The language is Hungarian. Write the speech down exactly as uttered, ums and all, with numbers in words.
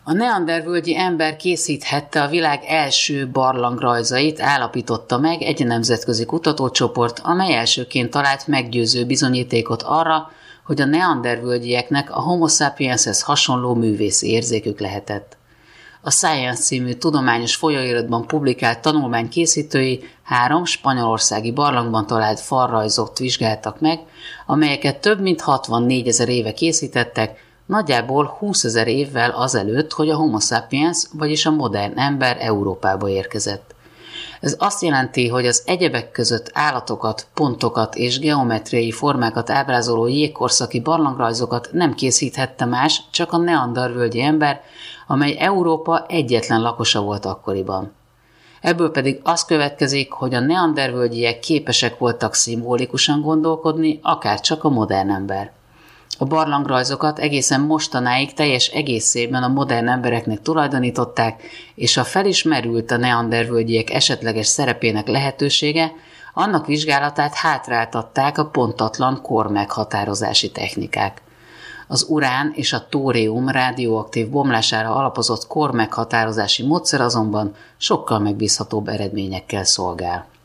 A neandervölgyi ember készíthette a világ első barlangrajzait, állapította meg egy nemzetközi kutatócsoport, amely elsőként talált meggyőző bizonyítékot arra, hogy a neandervölgyieknek a Homo sapienshez hasonló művészi érzékük lehetett. A Science című tudományos folyóiratban publikált tanulmány készítői három spanyolországi barlangban talált falrajzot vizsgáltak meg, amelyeket több mint hatvannégyezer éve készítettek, nagyjából húszezer évvel azelőtt, hogy a Homo sapiens, vagyis a modern ember Európába érkezett. Ez azt jelenti, hogy az egyebek között állatokat, pontokat és geometriai formákat ábrázoló jégkorszaki barlangrajzokat nem készíthette más, csak a neandervölgyi ember, amely Európa egyetlen lakosa volt akkoriban. Ebből pedig az következik, hogy a neandervölgyiek képesek voltak szimbolikusan gondolkodni, akár csak a modern ember. A barlangrajzokat egészen mostanáig teljes egészében a modern embereknek tulajdonították, és ha felismerült a neandervölgyiek esetleges szerepének lehetősége, annak vizsgálatát hátráltatták a pontatlan kormeghatározási technikák. Az urán és a tórium rádióaktív bomlására alapozott kormeghatározási módszer azonban sokkal megbízhatóbb eredményekkel szolgál.